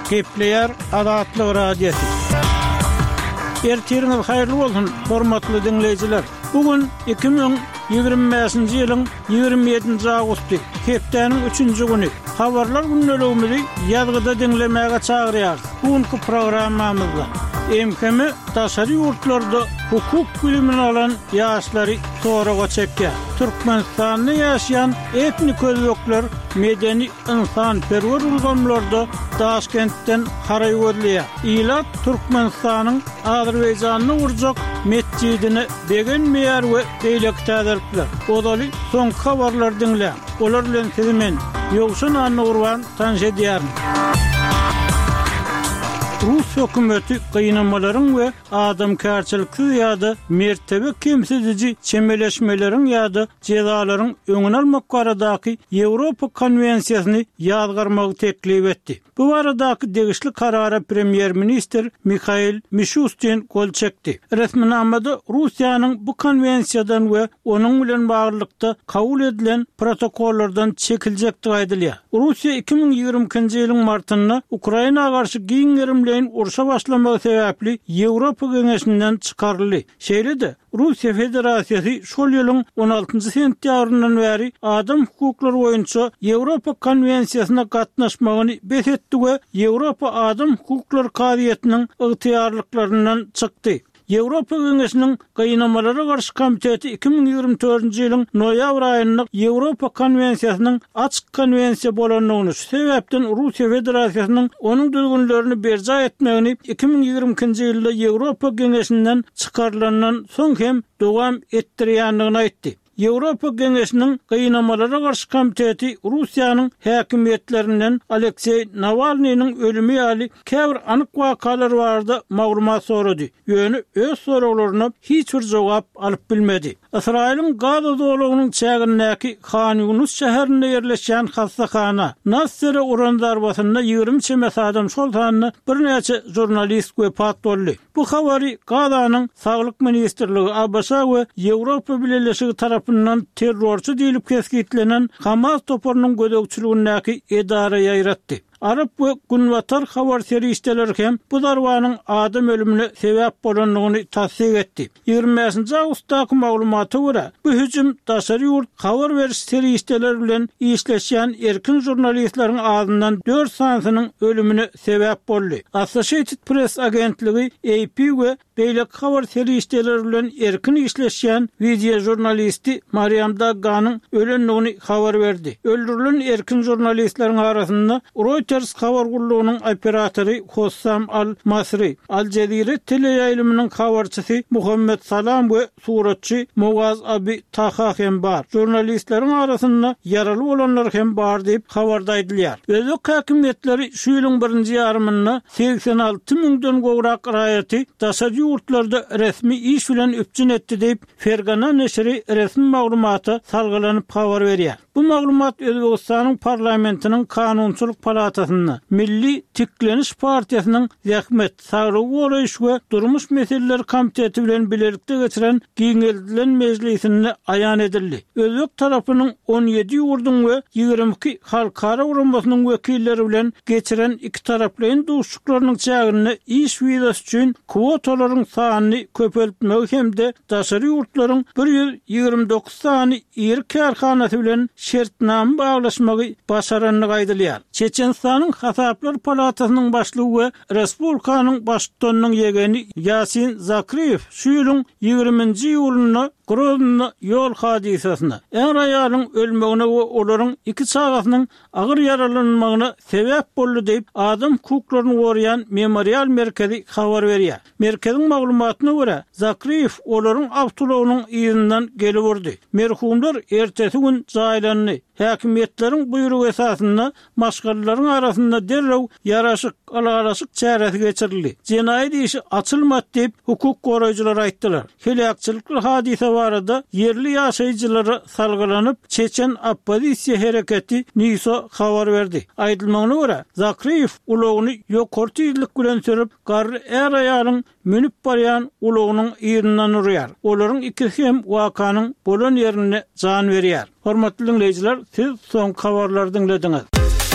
Kepler Adatlı Radyosu. Ertiriniz hayırlı olsun, hormatly dinleyijiler. Bugün 2025-nji ýylyň 27-nji awgusty, hepdeniň 3-nji güni. Habarlar günnäligimizi ýazgyda dinlemäge çagyrýar. Bugünkü programmamyzda MKM taşary ýurtlarda hukuk bilimini alan ýaşlary soraga çekýär. Türkmenistanda ýaşaýan etnik özbekler medeni insan-perwer ulgamlarda Taşkentden haray görülýär. Ilat Türkmenistanyň Azerbaýjanyny urjak mescidini begen meýär we beýlek täderler. Odaly soň habarlar dinle. Olar bilen sizimen ýogşun anurwan tanşedýär. Rus hökümeti gynamalaryň we adamkärçiliki ýa-da mertebe kemsiziji çemeleşmeleriň ýa-da jezalaryň öňüne almak baradaky Ýewropa konwensiýasyny ýazgarmagy teklip etdi. Bu baradaky degişli karara premier minister Mikhail Mishustin kol çekdi. Resminamada Russiýanyň bu konwensiýadan we onuň bilen baglykda kabul edilen protokollardan çekiljekdi aýdylýar. Russiýa 2020-nji ýylyň martynda Ukrainaga garşy giňerimlerin urşa başlamagy sebäpli Ýewropa Geňeşinden çykaryldy. Şeýle-de Russiýa Federasiýasy şol ýylyň 16-njy sentýabryndan bäri adam hukuklary boýunça Ýewropa konwensiýasyna gatnaşmagyny besetdi we Ýewropa Adam Hukuklary Kadyýetynyň ygtyýarlyklaryndan çykdy. Ýewropa Geňeşiniň gynamalara garşy komiteti 2024-nji ýylyň noýabr aýynda Ýewropa konwensiýasynyň açyk konwensiýa bolanyny şu sebäpden Russiýa Federasiýasynyň onuň düzgünlerini berja etmegini 2020-nji ýylda Ýewropa Geňeşinden çykarylandan soň hem dowam etdirýändigini aýtdy. Ýewropa Geňeşiniň gynamalara garşy komiteti Russiýanyň häkimetlerinden Aleksey Navalnyň ölümi ýaly käbir anyk wakalar barada maglumat sorady. Ýöne öz soraglaryna hiç bir jogap alyp bilmedi. Israýlyň Gaza dowlatynyň çägindäki Han Yunus şäherinde ýerleşen hassahana Nasser uran darbasyna 20 çemes adam şol tanyny bir näçe jurnalist wepat boldy. Bu habary Gazanyň Saglyk ministrligi Abasa we Ýewropa Birleşigi tarapyndan terrorçy diýilip keskitlenen Hamas toparynyň gödekçiligindäki edara ýaýratdy. Arap we Günwatar habar serişdeler hem bu darwanyň adam ölümine sebäp bolanlygyny tasdik etdi. 25-nji awgustdaky maglumata görä, bu hüjüm taşary ýurt habar beriş serişdeler bilen işleşýän erkin jurnalistleriň ağzyndan 4 sansynyň ölümine sebäp boldy. Associated Press agentligi AP we beýlek habar serişdeler bilen erkin işleşýän video jurnalisti Maryam Dagganyň ölenligini habar berdi. Öldürilen erkin jurnalistleriň arasynda Reuters habar gurulunyň operatory Hossam Al-Masri, Al Jazeera teleýaýlymynyň habarçysy Muhammed Salam we suratçy Mowaz Abi Taha hem bar. Jurnalistleriň arasynda yaraly bolanlar hem bar diýip habarda aýdylýar. Özbek häkimetleri şu ýylyň 1-nji ýarymynda 86 000-den gowrak raýaty taşary ýurtlarda resmi iş bilen öpjün etdi diýip Fergana neşri resmi maglumata salgylanyp habar berýär. Bu maglumat Özbegistanyň parlamentiniň Kanunçylyk palatasyna, Milli Tikleniş Partiýasynyň Zähmet, Saglyk goraýyş we durmuş meseleleri komiteti bilen bilelikde geçiren giňeldilen mejlisinde aýan edildi. Özbek tarapynyň 17 ýurdun we 22 halkara urambasynyň wekilleri bilen geçiren iki taraplyň duşuklarynyň çägine iş wizasy üçin kwotalaryň sanyny köpeltmek hemde taşary ýurtlaryň 129 sany ýer kärhanasy bilen şertname baglaşmagy başaranlygy aýdylýar. Çeçenistanyň Hasaplar Palatasynyň başlygy we Respublikanyň başlygynyň ýegeni Yasin Zakriyev şu ýylyň 20-nji ýylyna Grozny ýol hadisasyna, er aýalyň ölmegine we olaryň iki çagasynyň agyr yaralanmagyna sebäp boldy diýip adam hukuklaryny goraýan Memorial merkezi habar berýär. Merkeziň maglumatyna görä, Zakriyev olaryň awtologynyň ýygynyň gelip urdy. Merhumlar ertesi gün jaýlanyny häkimetleriň buýrugy esasynda maşgallaryň arasynda derrew yaraşyk alaraşyk çäresi geçirildi. Jenaýat işi açylmady diýip hukuk goraýjylar aýtdylar. Helakçylyk hadisa barada yerli ýaşaýjylary salgylanyp Çeçen oppozisiýa hereketi NISO habar berdi. Aýdylmagyna görä, Zakriyev ulagyny ýokartylyk bilen sürüp garry er aýalyň münüp barýan ulagynyň ýerinden urýar. Olaryň ikisi hem wakanyň bolan ýerine jan berýär. Hormatly dinleyijiler, siz soň habarlary dinlediňiz.